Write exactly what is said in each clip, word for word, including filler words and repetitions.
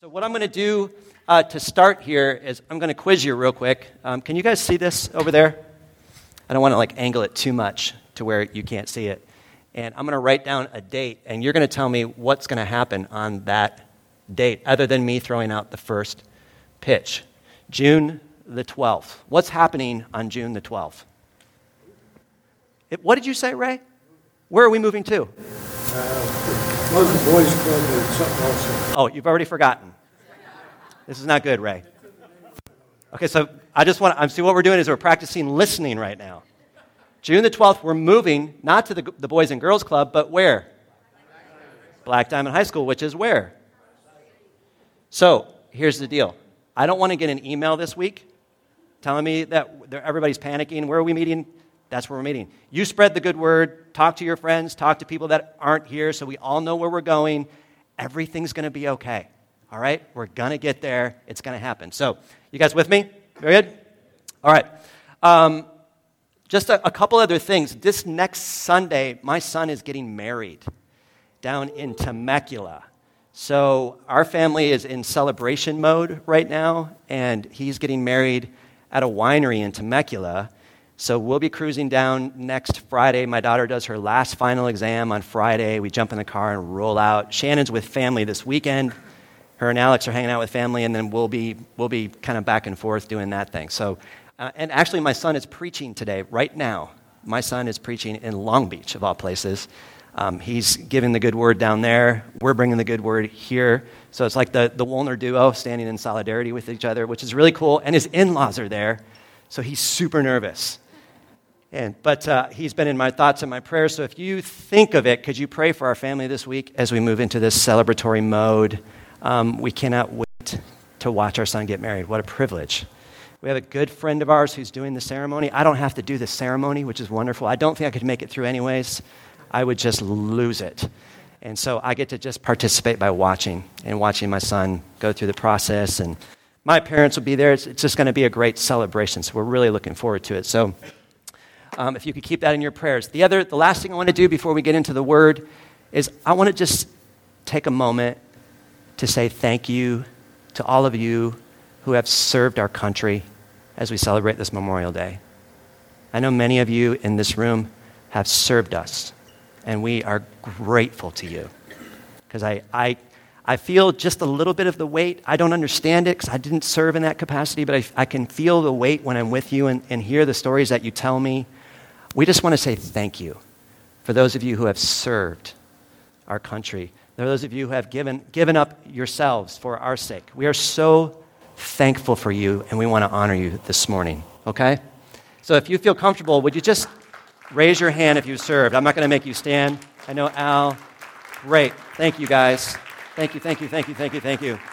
So what I'm going to do uh, to start here is I'm going to quiz you real quick. Um, can you guys see this over there? I don't want to like angle it too much to where you can't see it. And I'm going to write down a date, and you're going to tell me what's going to happen on that date, other than me throwing out the first pitch. June the twelfth. What's happening on June the twelfth? It, what did you say, Ray? Where are we moving to? Uh, Local Boys Club or something also. Oh, you've already forgotten. This is not good, Ray. Okay, so I just want to, see what we're doing is we're practicing listening right now. June the twelfth, we're moving not to the, the Boys and Girls Club, but where? Black Diamond High School, which is where? So, here's the deal. I don't want to get an email this week telling me that everybody's panicking. Where are we meeting? That's where we're meeting. You spread the good word. Talk to your friends. Talk to people that aren't here so we all know where we're going. Everything's going to be okay. All right? We're going to get there. It's going to happen. So, you guys with me? Very good? All right. Um, just a, a couple other things. This next Sunday, my son is getting married down in Temecula. So, our family is in celebration mode right now, and he's getting married at a winery in Temecula. So we'll be cruising down next Friday. My daughter does her last final exam on Friday. We jump in the car and roll out. Shannon's with family this weekend. Her and Alex are hanging out with family, and then we'll be we'll be kind of back and forth doing that thing. So, uh, and actually, my son is preaching today, right now. My son is preaching in Long Beach, of all places. Um, he's giving the good word down there. We're bringing the good word here. So it's like the, the Woolner duo standing in solidarity with each other, which is really cool. And his in-laws are there, so he's super nervous. And, but uh, he's been in my thoughts and my prayers, so if you think of it, could you pray for our family this week as we move into this celebratory mode? Um, we cannot wait to watch our son get married. What a privilege. We have a good friend of ours who's doing the ceremony. I don't have to do the ceremony, which is wonderful. I don't think I could make it through anyways. I would just lose it. And so I get to just participate by watching and watching my son go through the process. And my parents will be there. It's, it's just going to be a great celebration, so we're really looking forward to it. So Um, if you could keep that in your prayers. The other, the last thing I want to do before we get into the word is I want to just take a moment to say thank you to all of you who have served our country as we celebrate this Memorial Day. I know many of you in this room have served us, and we are grateful to you. Because I, I, I feel just a little bit of the weight. I don't understand it because I didn't serve in that capacity, but I, I can feel the weight when I'm with you and, and hear the stories that you tell me. We just want to say thank you for those of you who have served our country. There are those of you who have given, given up yourselves for our sake. We are so thankful for you, and we want to honor you this morning, okay? So if you feel comfortable, would you just raise your hand if you served? I'm not going to make you stand. I know Al. Great. Thank you, guys. Thank you, thank you, thank you, thank you, thank you.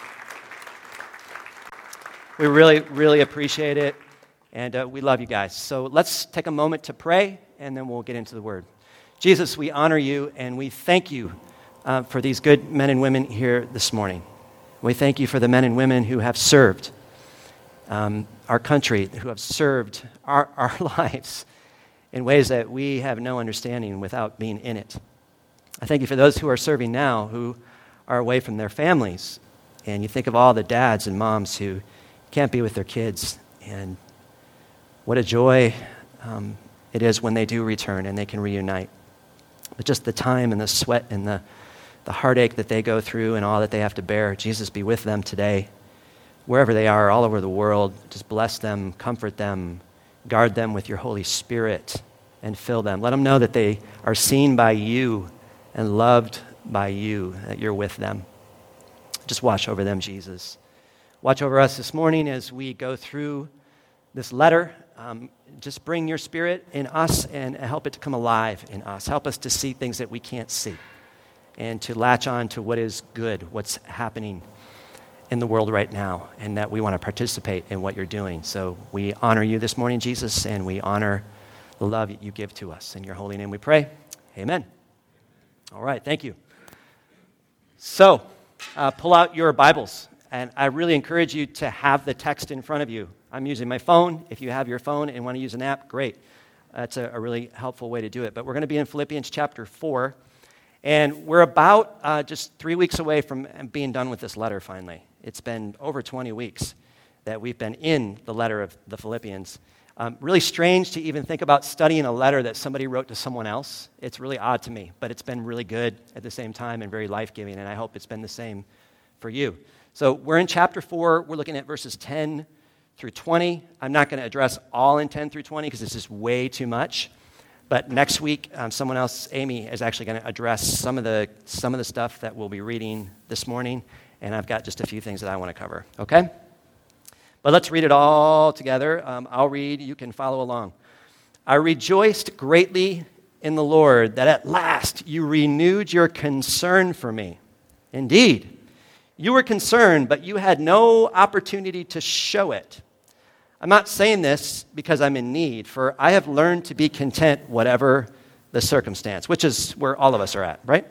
We really, really appreciate it. And uh, we love you guys. So let's take a moment to pray, and then we'll get into the word. Jesus, we honor you, and we thank you uh, for these good men and women here this morning. We thank you for the men and women who have served um, our country, who have served our, our lives in ways that we have no understanding without being in it. I thank you for those who are serving now, who are away from their families. And you think of all the dads and moms who can't be with their kids, and what a joy um, it is when they do return and they can reunite. But just the time and the sweat and the, the heartache that they go through and all that they have to bear, Jesus, be with them today. Wherever they are, all over the world, just bless them, comfort them, guard them with your Holy Spirit, and fill them. Let them know that they are seen by you and loved by you, that you're with them. Just watch over them, Jesus. Watch over us this morning as we go through this letter. Um, just bring your spirit in us and help it to come alive in us. Help us to see things that we can't see and to latch on to what is good, what's happening in the world right now, and that we want to participate in what you're doing. So we honor you this morning, Jesus, and we honor the love that you give to us. In your holy name we pray. Amen. All right, thank you. So uh, pull out your Bibles, and I really encourage you to have the text in front of you. I'm using my phone. If you have your phone and want to use an app, great. That's a, a really helpful way to do it. But we're going to be in Philippians chapter four, and we're about uh, just three weeks away from being done with this letter finally. It's been over twenty weeks that we've been in the letter of the Philippians. Um, really strange to even think about studying a letter that somebody wrote to someone else. It's really odd to me, but it's been really good at the same time and very life-giving, and I hope it's been the same for you. So we're in chapter four. We're looking at verses ten through twenty. I'm not going to address all in ten through twenty because it's just way too much. But next week, um, someone else, Amy, is actually going to address some of the some of the stuff that we'll be reading this morning, and I've got just a few things that I want to cover, okay? But let's read it all together. Um, I'll read. You can follow along. I rejoiced greatly in the Lord that at last you renewed your concern for me. Indeed, you were concerned, but you had no opportunity to show it. I'm not saying this because I'm in need, for I have learned to be content whatever the circumstance, which is where all of us are at, right?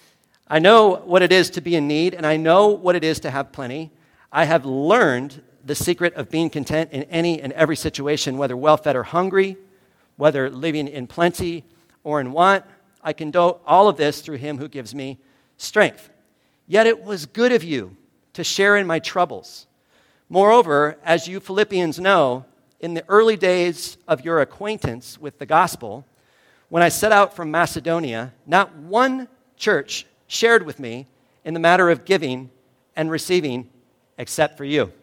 I know what it is to be in need, and I know what it is to have plenty. I have learned the secret of being content in any and every situation, whether well-fed or hungry, whether living in plenty or in want. I can do all of this through him who gives me strength. Yet it was good of you to share in my troubles. Moreover, as you Philippians know, in the early days of your acquaintance with the gospel, when I set out from Macedonia, not one church shared with me in the matter of giving and receiving except for you.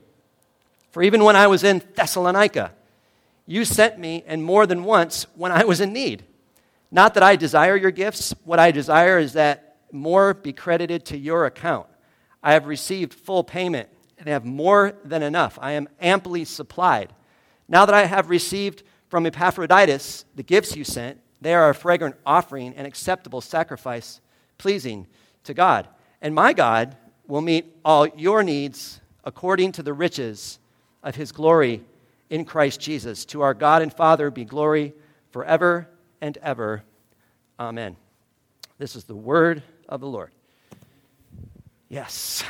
For even when I was in Thessalonica, you sent me, and more than once when I was in need. Not that I desire your gifts. What I desire is that more be credited to your account. I have received full payment and have more than enough. I am amply supplied. Now that I have received from Epaphroditus the gifts you sent, they are a fragrant offering and acceptable sacrifice, pleasing to God. And my God will meet all your needs according to the riches of his glory in Christ Jesus. To our God and Father be glory forever and ever. Amen. This is the word of the Lord. Yes.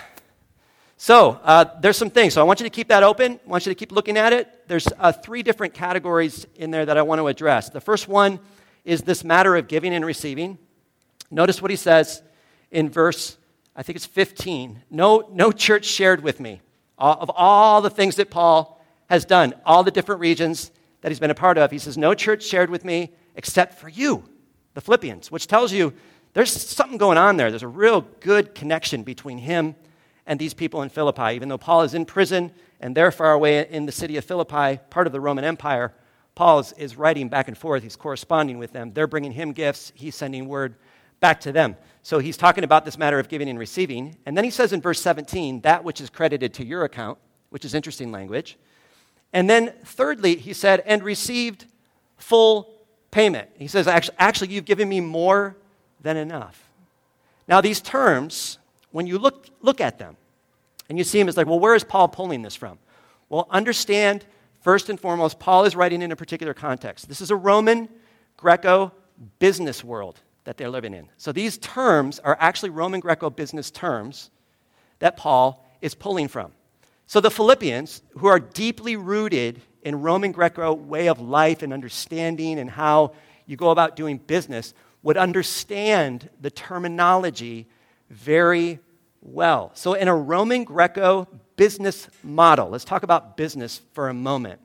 So uh, there's some things. So I want you to keep that open. I want you to keep looking at it. There's uh, three different categories in there that I want to address. The first one is this matter of giving and receiving. Notice what he says in verse, I think it's fifteen. No, no church shared with me. Of all the things that Paul has done, all the different regions that he's been a part of, he says, no church shared with me except for you, the Philippians, which tells you there's something going on there. There's a real good connection between him and these people in Philippi. Even though Paul is in prison and they're far away in the city of Philippi, part of the Roman Empire, Paul is, is writing back and forth. He's corresponding with them. They're bringing him gifts. He's sending word back to them. So he's talking about this matter of giving and receiving. And then he says in verse seventeen, that which is credited to your account, which is interesting language. And then thirdly, he said, and received full payment. He says, actually, actually you've given me more than enough. Now these terms, when you look, look at them, and you see them, it's like, well, where is Paul pulling this from? Well, understand, first and foremost, Paul is writing in a particular context. This is a Roman, Greco business world that they're living in. So these terms are actually Roman Greco business terms that Paul is pulling from. So the Philippians, who are deeply rooted in Roman Greco way of life and understanding and how you go about doing business, would understand the terminology very well. So in a Roman Greco business model, let's talk about business for a moment.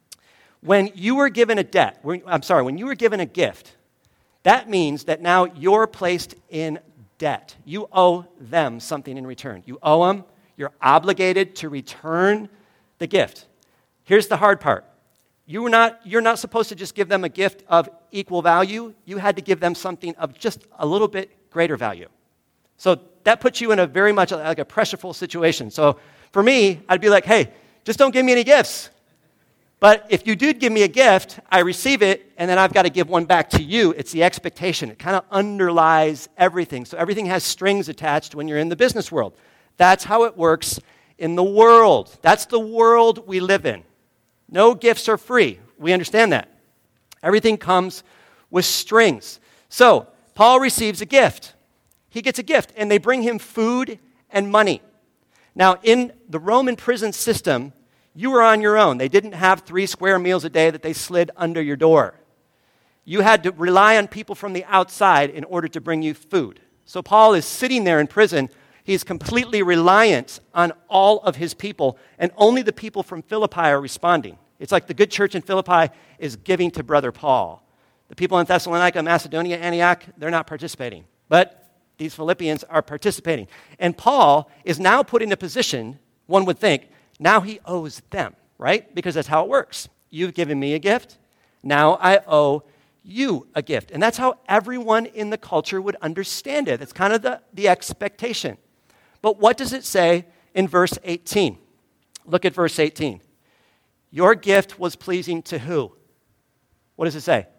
When you were given a debt, I'm sorry, when you were given a gift, that means that now you're placed in debt. You owe them something in return. You owe them. You're obligated to return the gift. Here's the hard part. You were not, you're not supposed to just give them a gift of equal value. You had to give them something of just a little bit greater value. So that puts you in a very much like a pressureful situation. So for me, I'd be like, hey, just don't give me any gifts. But if you did give me a gift, I receive it, and then I've got to give one back to you. It's the expectation. It kind of underlies everything. So everything has strings attached when you're in the business world. That's how it works in the world. That's the world we live in. No gifts are free. We understand that. Everything comes with strings. So Paul receives a gift. He gets a gift, and they bring him food and money. Now, in the Roman prison system, you were on your own. They didn't have three square meals a day that they slid under your door. You had to rely on people from the outside in order to bring you food. So Paul is sitting there in prison. He is completely reliant on all of his people, and only the people from Philippi are responding. It's like the good church in Philippi is giving to Brother Paul. The people in Thessalonica, Macedonia, Antioch, they're not participating. But these Philippians are participating. And Paul is now put in a position, one would think, now he owes them, right? Because that's how it works. You've given me a gift. Now I owe you a gift. And that's how everyone in the culture would understand it. It's kind of the, the expectation. But what does it say in verse eighteen? Look at verse eighteen. Your gift was pleasing to who? What does it say?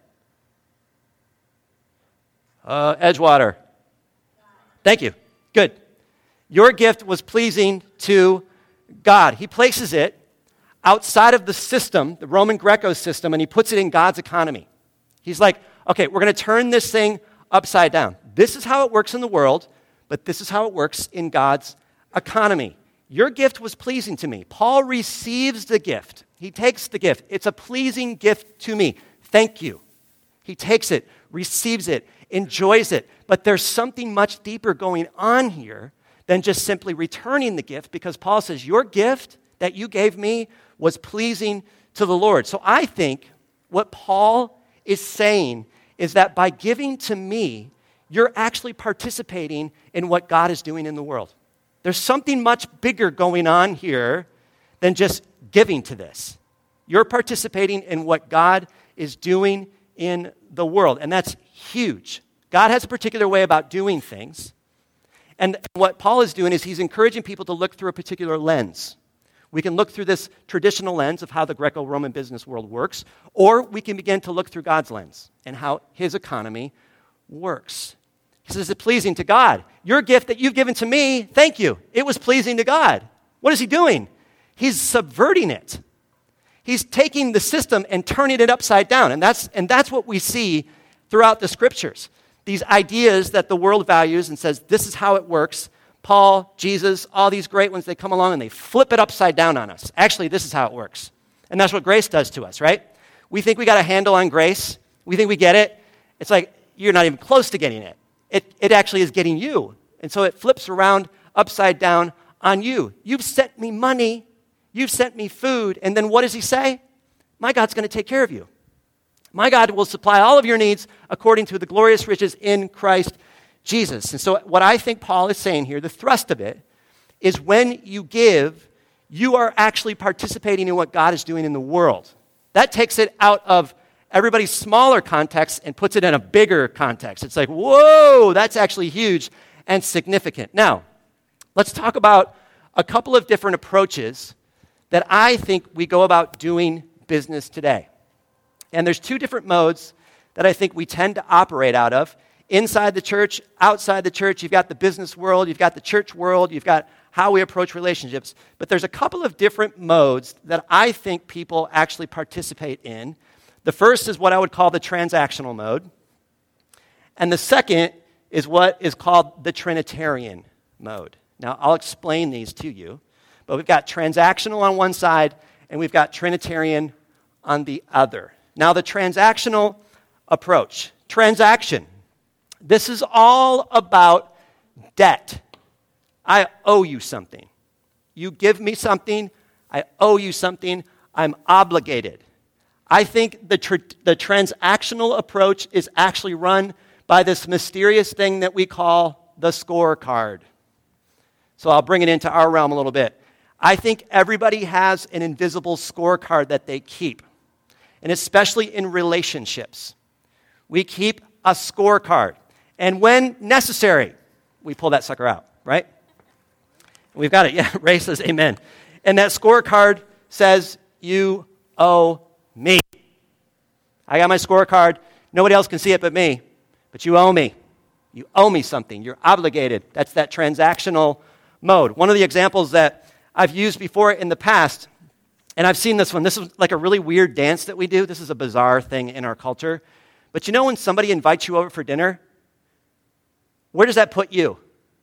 Uh, Edgewater. Thank you. Good. Your gift was pleasing to God. He places it outside of the system, the Roman Greco system, and he puts it in God's economy. He's like, okay, we're going to turn this thing upside down. This is how it works in the world, but this is how it works in God's economy. Your gift was pleasing to me. Paul receives the gift. He takes the gift. It's a pleasing gift to me. Thank you. He takes it, receives it, enjoys it. But there's something much deeper going on here than just simply returning the gift, because Paul says, your gift that you gave me was pleasing to the Lord. So I think what Paul is saying is that by giving to me, you're actually participating in what God is doing in the world. There's something much bigger going on here than just giving to this. You're participating in what God is doing in the world, and that's huge. God has a particular way about doing things, and what Paul is doing is he's encouraging people to look through a particular lens. We can look through this traditional lens of how the Greco-Roman business world works, or we can begin to look through God's lens and how his economy works. He says, it's pleasing to God. Your gift that you've given to me, thank you. It was pleasing to God. What is he doing? He's subverting it. He's taking the system and turning it upside down. And that's, and that's what we see throughout the scriptures. These ideas that the world values and says, this is how it works. Paul, Jesus, all these great ones, they come along and they flip it upside down on us. Actually, this is how it works. And that's what grace does to us, right? We think we got a handle on grace. We think we get it. It's like, you're not even close to getting it. It, it actually is getting you. And so it flips around upside down on you. You've sent me money. You've sent me food. And then what does he say? My God's going to take care of you. My God will supply all of your needs according to the glorious riches in Christ Jesus. And so what I think Paul is saying here, the thrust of it, is when you give, you are actually participating in what God is doing in the world. That takes it out of everybody's smaller context and puts it in a bigger context. It's like, whoa, that's actually huge and significant. Now, let's talk about a couple of different approaches that I think we go about doing business today. And there's two different modes that I think we tend to operate out of. Inside the church, outside the church, you've got the business world, you've got the church world, you've got how we approach relationships. But there's a couple of different modes that I think people actually participate in. The first is what I would call the transactional mode. And the second is what is called the Trinitarian mode. Now, I'll explain these to you. But we've got transactional on one side, and we've got Trinitarian on the other. Now, the transactional approach. Transaction. This is all about debt. I owe you something. You give me something, I owe you something, I'm obligated. I think the, tr- the transactional approach is actually run by this mysterious thing that we call the scorecard. So I'll bring it into our realm a little bit. I think everybody has an invisible scorecard that they keep, and especially in relationships. We keep a scorecard, and when necessary, we pull that sucker out, right? We've got it. Yeah, Ray says amen. And that scorecard says, you owe me. I got my scorecard. Nobody else can see it but me, but you owe me. You owe me something. You're obligated. That's that transactional mode. One of the examples that I've used before in the past, and I've seen this one. This is like a really weird dance that we do. This is a bizarre thing in our culture. But you know when somebody invites you over for dinner, where does that put you?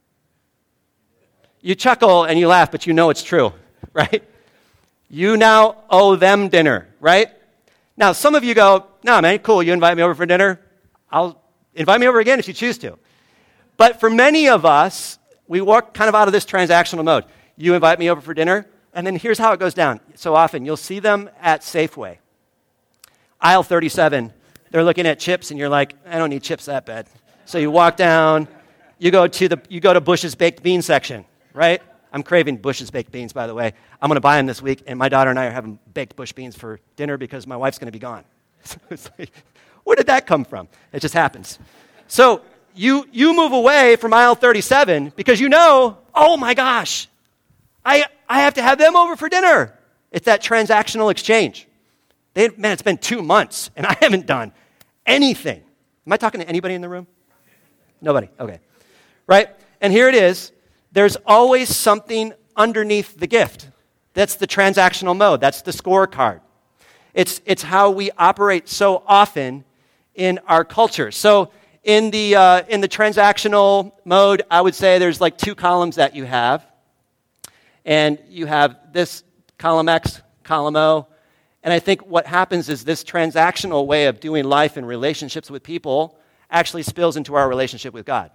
You chuckle and you laugh, but you know it's true, right? You now owe them dinner, right? Now, some of you go, no, man, cool, you invite me over for dinner. I'll invite me over again if you choose to. But for many of us, we walk kind of out of this transactional mode. You invite me over for dinner, and then here's how it goes down. So often, you'll see them at Safeway. Aisle thirty-seven, they're looking at chips, and you're like, I don't need chips that bad. So you walk down, you go to the you go to Bush's baked bean section, right? I'm craving Bush's baked beans, by the way. I'm going to buy them this week, and my daughter and I are having baked Bush beans for dinner because my wife's going to be gone. So it's like, where did that come from? It just happens. So you you move away from aisle thirty-seven because you know, oh my gosh, I I have to have them over for dinner. It's that transactional exchange. They, man, it's been two months, and I haven't done anything. Am I talking to anybody in the room? Nobody. Okay. Right? And here it is. There's always something underneath the gift. That's the transactional mode. That's the scorecard. It's, it's how we operate so often in our culture. So in the, uh, in the transactional mode, I would say there's like two columns that you have. And you have this column X, column O. And I think what happens is this transactional way of doing life and relationships with people actually spills into our relationship with God.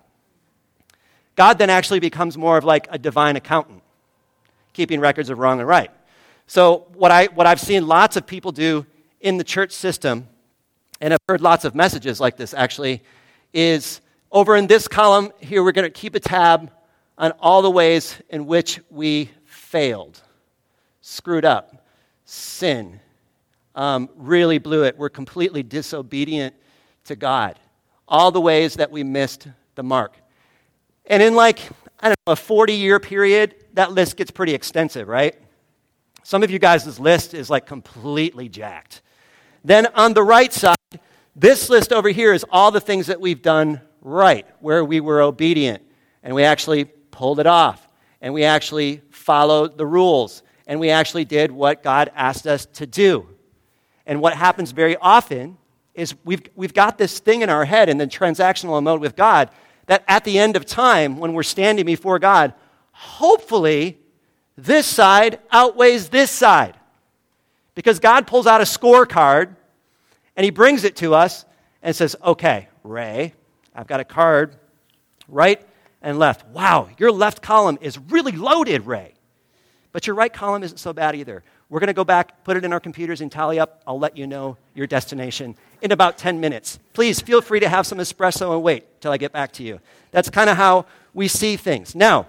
God then actually becomes more of like a divine accountant, keeping records of wrong and right. So what, I, what I've seen lots of people do in the church system, and I've heard lots of messages like this actually, is over in this column here, we're going to keep a tab on all the ways in which we failed, screwed up, sin, um, really blew it. We're completely disobedient to God. All the ways that we missed the mark. And in like, I don't know, a forty-year period, that list gets pretty extensive, right? Some of you guys' list is like completely jacked. Then on the right side, this list over here is all the things that we've done right, where we were obedient, and we actually pulled it off, and we actually followed the rules, and we actually did what God asked us to do. And what happens very often is we've, we've got this thing in our head in the transactional mode with God that at the end of time, when we're standing before God, hopefully this side outweighs this side. Because God pulls out a scorecard and he brings it to us and says, okay, Ray, I've got a card right and left. Wow, your left column is really loaded, Ray. But your right column isn't so bad either. We're going to go back, put it in our computers and tally up. I'll let you know your destination in about ten minutes. Please feel free to have some espresso and wait till I get back to you. That's kind of how we see things. Now,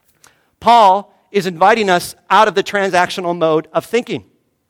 Paul is inviting us out of the transactional mode of thinking.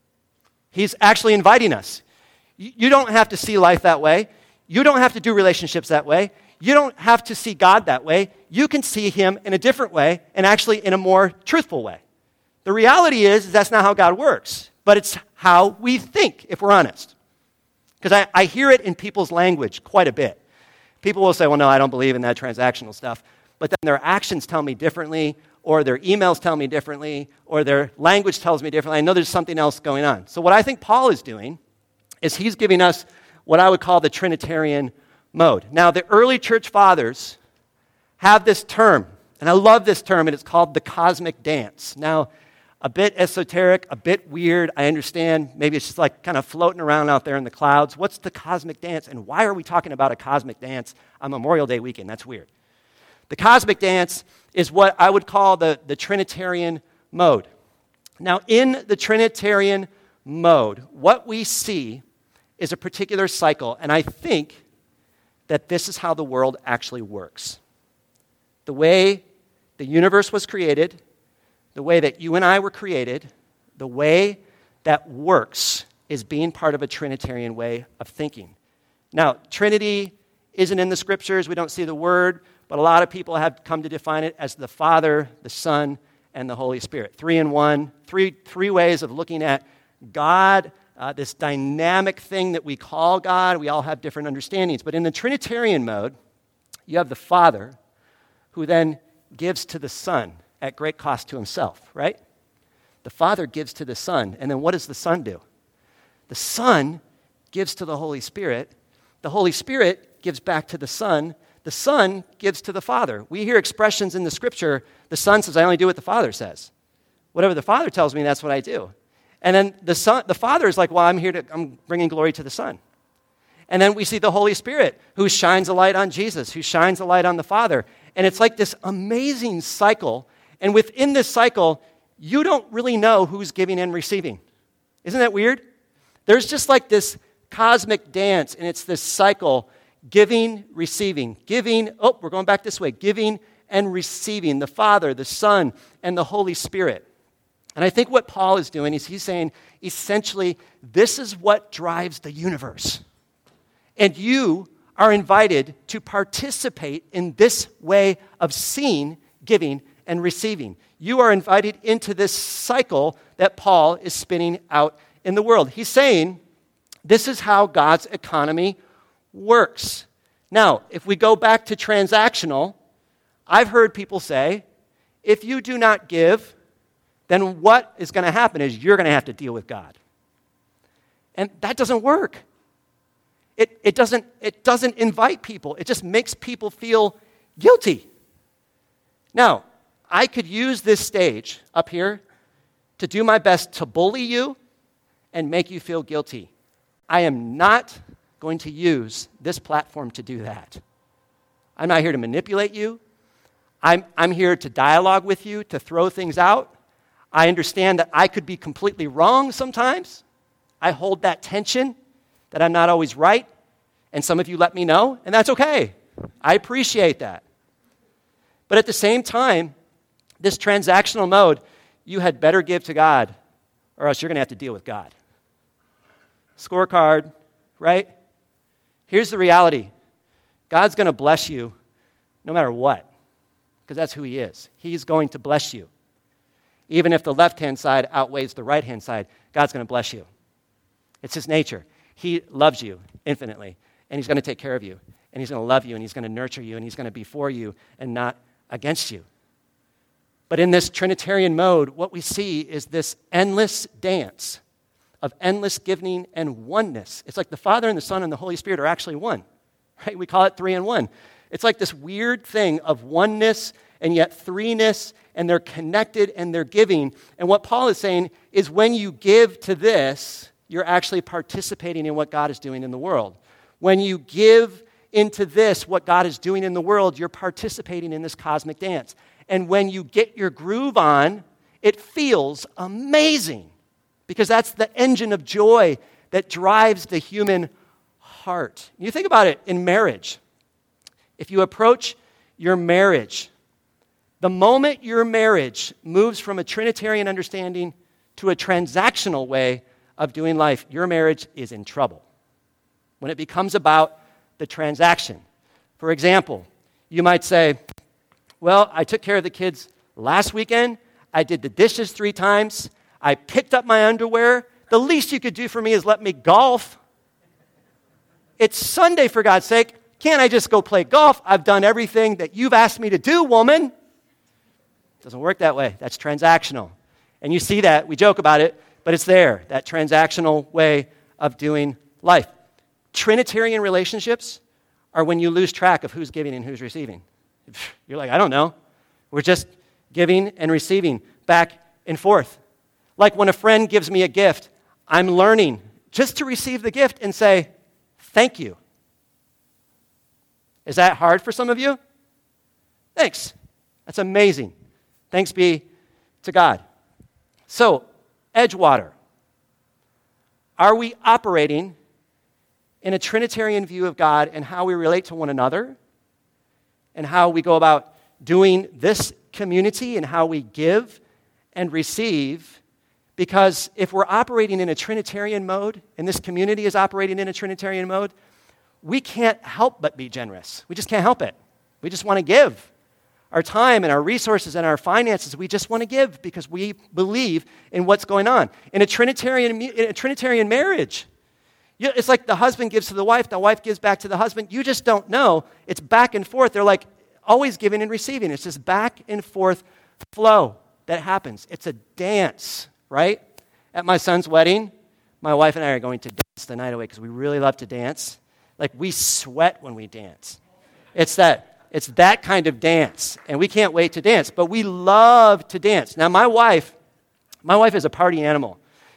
He's actually inviting us. You don't have to see life that way. You don't have to do relationships that way. You don't have to see God that way. You can see him in a different way and actually in a more truthful way. The reality is, is that's not how God works, but it's how we think, if we're honest. Because I, I hear it in people's language quite a bit. People will say, well, no, I don't believe in that transactional stuff. But then their actions tell me differently, or their emails tell me differently, or their language tells me differently. I know there's something else going on. So what I think Paul is doing is he's giving us what I would call the Trinitarian mode. Now, the early church fathers have this term, and I love this term, and it's called the cosmic dance. Now, a bit esoteric, a bit weird, I understand. Maybe it's just like kind of floating around out there in the clouds. What's the cosmic dance, and why are we talking about a cosmic dance on Memorial Day weekend? That's weird. The cosmic dance is what I would call the, the Trinitarian mode. Now, in the Trinitarian mode, what we see is a particular cycle, and I think that this is how the world actually works. The way the universe was created, the way that you and I were created, the way that works is being part of a Trinitarian way of thinking. Now, Trinity isn't in the scriptures. We don't see the word, but a lot of people have come to define it as the Father, the Son, and the Holy Spirit. Three in one, three, three ways of looking at God, uh, this dynamic thing that we call God. We all have different understandings. But in the Trinitarian mode, you have the Father who then gives to the Son at great cost to himself, right? The Father gives to the Son, and then what does the Son do? The Son gives to the Holy Spirit. The Holy Spirit gives back to the Son. The Son gives to the Father. We hear expressions in the Scripture, the Son says, I only do what the Father says. Whatever the Father tells me, that's what I do. And then the Son, the Father is like, well, I'm here to, I'm bringing glory to the Son. And then we see the Holy Spirit, who shines a light on Jesus, who shines a light on the Father. And it's like this amazing cycle. And within this cycle, you don't really know who's giving and receiving. Isn't that weird? There's just like this cosmic dance, and it's this cycle, giving, receiving, giving, oh, we're going back this way, giving and receiving, the Father, the Son, and the Holy Spirit. And I think what Paul is doing is he's saying, essentially, this is what drives the universe. And you are invited to participate in this way of seeing, giving, and receiving. You are invited into this cycle that Paul is spinning out in the world. He's saying, this is how God's economy works. Now, if we go back to transactional, I've heard people say, if you do not give, then what is going to happen is you're going to have to deal with God. And that doesn't work. It, it, doesn't, it doesn't invite people. It just makes people feel guilty. Now, I could use this stage up here to do my best to bully you and make you feel guilty. I am not going to use this platform to do that. I'm not here to manipulate you. I'm, I'm here to dialogue with you, to throw things out. I understand that I could be completely wrong sometimes. I hold that tension that I'm not always right, and some of you let me know, and that's okay. I appreciate that. But at the same time, this transactional mode, you had better give to God, or else you're going to have to deal with God. Scorecard, right? Here's the reality. God's going to bless you no matter what, because that's who he is. He's going to bless you. Even if the left-hand side outweighs the right-hand side, God's going to bless you. It's his nature. He loves you infinitely, and he's going to take care of you, and he's going to love you, and he's going to nurture you, and he's going to be for you and not against you. But in this Trinitarian mode, what we see is this endless dance of endless giving and oneness. It's like the Father and the Son and the Holy Spirit are actually one, right? We call it three in one. It's like this weird thing of oneness and yet threeness, and they're connected and they're giving. And what Paul is saying is when you give to this, you're actually participating in what God is doing in the world. When you give into this, what God is doing in the world, you're participating in this cosmic dance. And when you get your groove on, it feels amazing because that's the engine of joy that drives the human heart. You think about it in marriage. If you approach your marriage, the moment your marriage moves from a Trinitarian understanding to a transactional way of doing life, your marriage is in trouble. When it becomes about the transaction. For example, you might say, well, I took care of the kids last weekend. I did the dishes three times. I picked up my underwear. The least you could do for me is let me golf. It's Sunday, for God's sake. Can't I just go play golf? I've done everything that you've asked me to do, woman. It doesn't work that way. That's transactional. And you see that. We joke about it, but it's there, that transactional way of doing life. Trinitarian relationships are when you lose track of who's giving and who's receiving. You're like, I don't know. We're just giving and receiving back and forth. Like when a friend gives me a gift, I'm learning just to receive the gift and say, thank you. Is that hard for some of you? Thanks. That's amazing. Thanks be to God. So, Edgewater. Are we operating in a Trinitarian view of God and how we relate to one another and how we go about doing this community and how we give and receive? Because if we're operating in a Trinitarian mode and this community is operating in a Trinitarian mode, we can't help but be generous. We just can't help it. We just want to give. Our time and our resources and our finances, we just want to give because we believe in what's going on. In a Trinitarian, in a Trinitarian marriage, it's like the husband gives to the wife, the wife gives back to the husband. You just don't know. It's back and forth. They're like always giving and receiving. It's this back and forth flow that happens. It's a dance, right? At my son's wedding, my wife and I are going to dance the night away because we really love to dance. Like we sweat when we dance. It's that, it's that kind of dance, and we can't wait to dance, but we love to dance. Now, my wife, my wife is a party animal.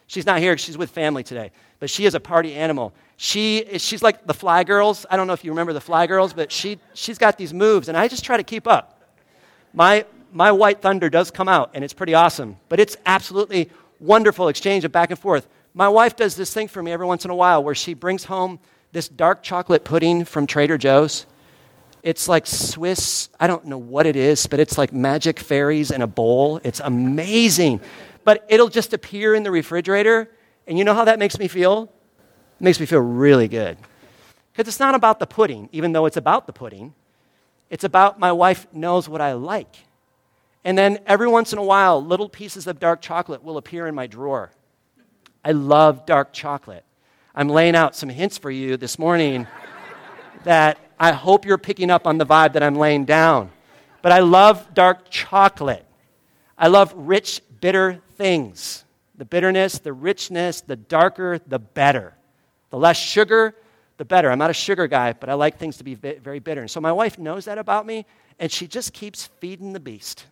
She's not here. She's with family today. But she is a party animal. She She's like the Fly Girls. I don't know if you remember the Fly Girls, but she, she's got these moves, and I just try to keep up. My, my White Thunder does come out, and it's pretty awesome. But it's absolutely wonderful exchange of back and forth. My wife does this thing for me every once in a while where she brings home this dark chocolate pudding from Trader Joe's. It's like Swiss, I don't know what it is, but it's like magic fairies in a bowl. It's amazing. But it'll just appear in the refrigerator, and you know how that makes me feel? It makes me feel really good. Because it's not about the pudding, even though it's about the pudding. It's about my wife knows what I like. And then every once in a while, little pieces of dark chocolate will appear in my drawer. I love dark chocolate. I'm laying out some hints for you this morning that I hope you're picking up on the vibe that I'm laying down. But I love dark chocolate. I love rich, bitter things. The bitterness, the richness, the darker, the better. The less sugar, the better. I'm not a sugar guy, but I like things to be very bitter. And so my wife knows that about me, and she just keeps feeding the beast.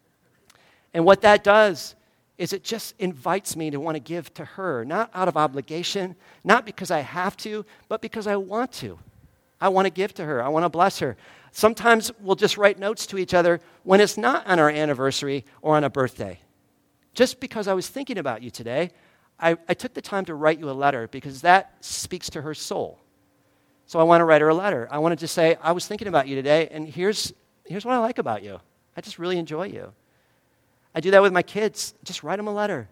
And what that does is it just invites me to want to give to her, not out of obligation, not because I have to, but because I want to. I want to give to her. I want to bless her. Sometimes we'll just write notes to each other when it's not on our anniversary or on a birthday. Just because I was thinking about you today, I, I took the time to write you a letter because that speaks to her soul. So I want to write her a letter. I want to just say, I was thinking about you today, and here's, here's what I like about you. I just really enjoy you. I do that with my kids. Just write them a letter.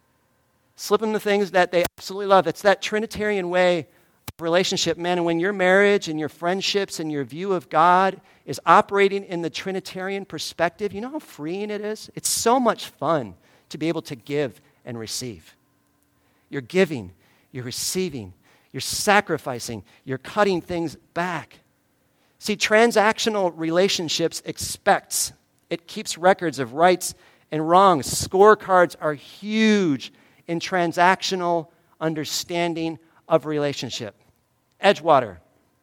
Slip them the things that they absolutely love. It's that Trinitarian way of relationship, man. And when your marriage and your friendships and your view of God is operating in the Trinitarian perspective, you know how freeing it is? It's so much fun to be able to give and receive. You're giving, you're receiving, you're sacrificing, you're cutting things back. See, transactional relationships expects, it keeps records of rights and wrongs. Scorecards are huge in transactional understanding of relationship. Edgewater,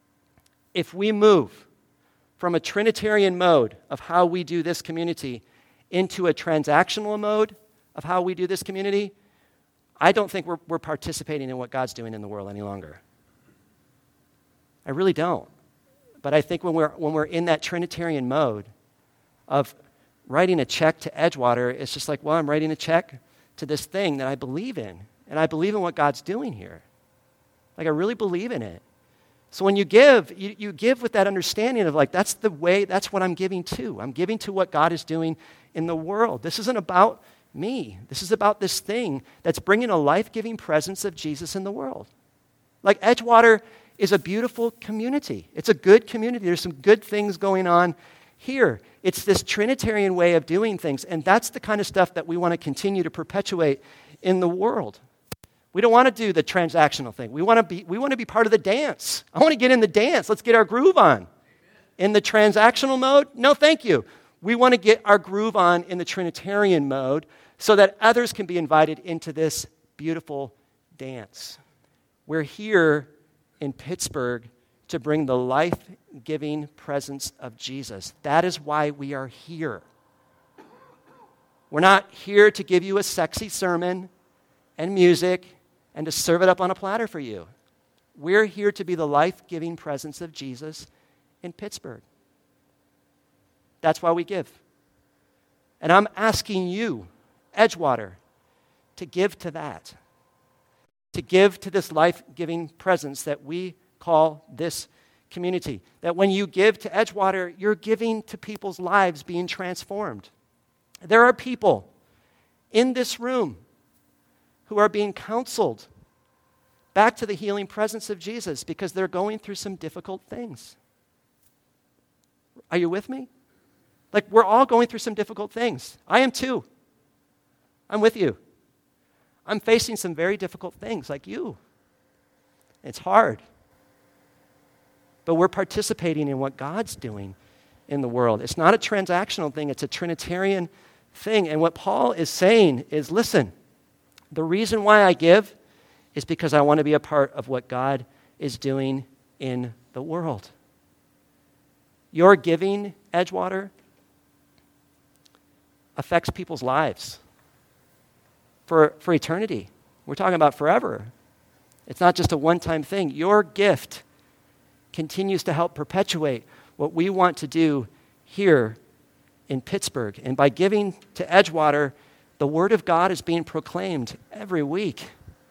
if we move from a Trinitarian mode of how we do this community into a transactional mode of how we do this community, I don't think we're, we're participating in what God's doing in the world any longer. I really don't. But I think when we're, when we're in that Trinitarian mode of writing a check to Edgewater, it's just like, well, I'm writing a check to this thing that I believe in. And I believe in what God's doing here. Like, I really believe in it. So when you give, you, you give with that understanding of like, that's the way, that's what I'm giving to. I'm giving to what God is doing in the world. This isn't about me. This is about this thing that's bringing a life-giving presence of Jesus in the world. Like, Edgewater is a beautiful community. It's a good community. There's some good things going on here. It's this Trinitarian way of doing things, and that's the kind of stuff that we want to continue to perpetuate in the world. We don't want to do the transactional thing. We want to be, we want to be part of the dance. I want to get in the dance. Let's get our groove on. In the transactional mode, no thank you. We want to get our groove on in the Trinitarian mode so that others can be invited into this beautiful dance. We're here in Pittsburgh to bring the life-giving presence of Jesus. That is why we are here. We're not here to give you a sexy sermon and music and to serve it up on a platter for you. We're here to be the life-giving presence of Jesus in Pittsburgh. That's why we give. And I'm asking you, Edgewater, to give to that. To give to this life-giving presence that we call this community. That when you give to Edgewater, you're giving to people's lives being transformed. There are people in this room who are being counseled back to the healing presence of Jesus because they're going through some difficult things. Are you with me? Like, we're all going through some difficult things. I am too. I'm with you. I'm facing some very difficult things like you. It's hard. But we're participating in what God's doing in the world. It's not a transactional thing. It's a Trinitarian thing. And what Paul is saying is, listen, the reason why I give is because I want to be a part of what God is doing in the world. Your giving, Edgewater, affects people's lives for, for eternity. We're talking about forever. It's not just a one-time thing. Your gift continues to help perpetuate what we want to do here in Pittsburgh. And by giving to Edgewater, the Word of God is being proclaimed every week.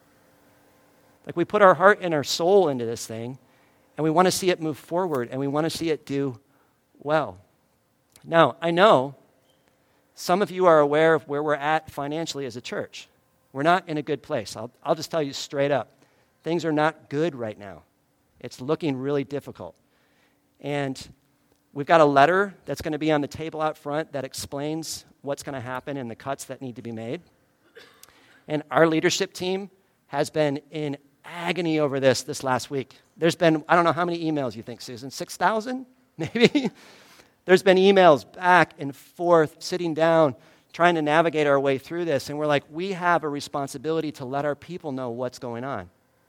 Like we put our heart and our soul into this thing, and we want to see it move forward, and we want to see it do well. Now, I know some of you are aware of where we're at financially as a church. We're not in a good place. I'll, I'll just tell you straight up. Things are not good right now. It's looking really difficult. And we've got a letter that's going to be on the table out front that explains what's going to happen and the cuts that need to be made. And our leadership team has been in agony over this this last week. There's been, I don't know how many emails you think, Susan, six thousand maybe? There's been emails back and forth, sitting down, trying to navigate our way through this. And we're like, we have a responsibility to let our people know what's going on.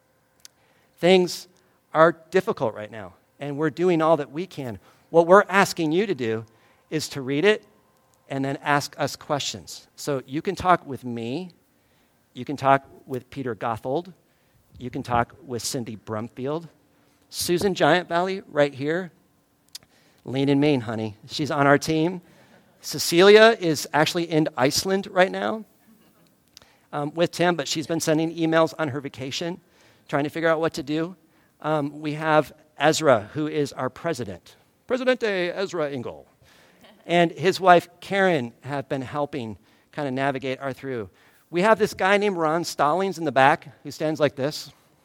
Things are difficult right now, and we're doing all that we can. What we're asking you to do is to read it and then ask us questions. So you can talk with me. You can talk with Peter Gothold. You can talk with Cindy Brumfield. Susan Giant Valley right here. Lean in Maine, honey. She's on our team. Cecilia is actually in Iceland right now um, with Tim, but she's been sending emails on her vacation, trying to figure out what to do. Um, we have Ezra, who is our president. Presidente Ezra Engel. And his wife, Karen, have been helping kind of navigate our through. We have this guy named Ron Stallings in the back who stands like this.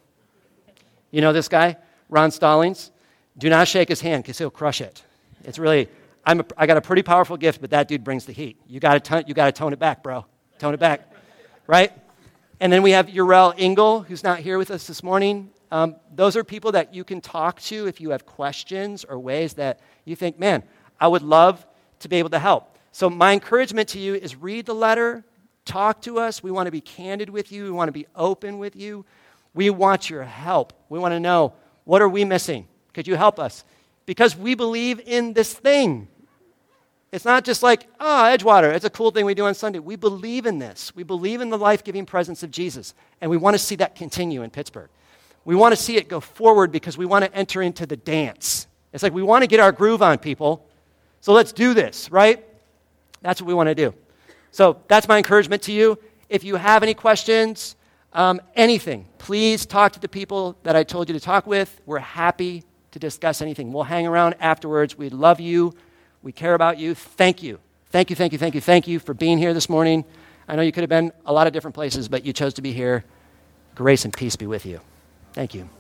You know this guy, Ron Stallings? Do not shake his hand because he'll crush it. It's really, I'm a, I got a pretty powerful gift, but that dude brings the heat. You got to you got to tone it back, bro. Tone it back, right? And then we have Urel Engel, who's not here with us this morning. Um, those are people that you can talk to if you have questions or ways that you think, man, I would love to be able to help. So my encouragement to you is read the letter, talk to us. We want to be candid with you. We want to be open with you. We want your help. We want to know, what are we missing? Could you help us? Because we believe in this thing. It's not just like, oh, Edgewater, it's a cool thing we do on Sunday. We believe in this. We believe in the life-giving presence of Jesus, and we want to see that continue in Pittsburgh. We want to see it go forward because we want to enter into the dance. It's like we want to get our groove on, people. So let's do this, right? That's what we want to do. So that's my encouragement to you. If you have any questions, um, anything, please talk to the people that I told you to talk with. We're happy to discuss anything. We'll hang around afterwards. We love you. We care about you. Thank you. Thank you, thank you, thank you, thank you for being here this morning. I know you could have been a lot of different places, but you chose to be here. Grace and peace be with you. Thank you.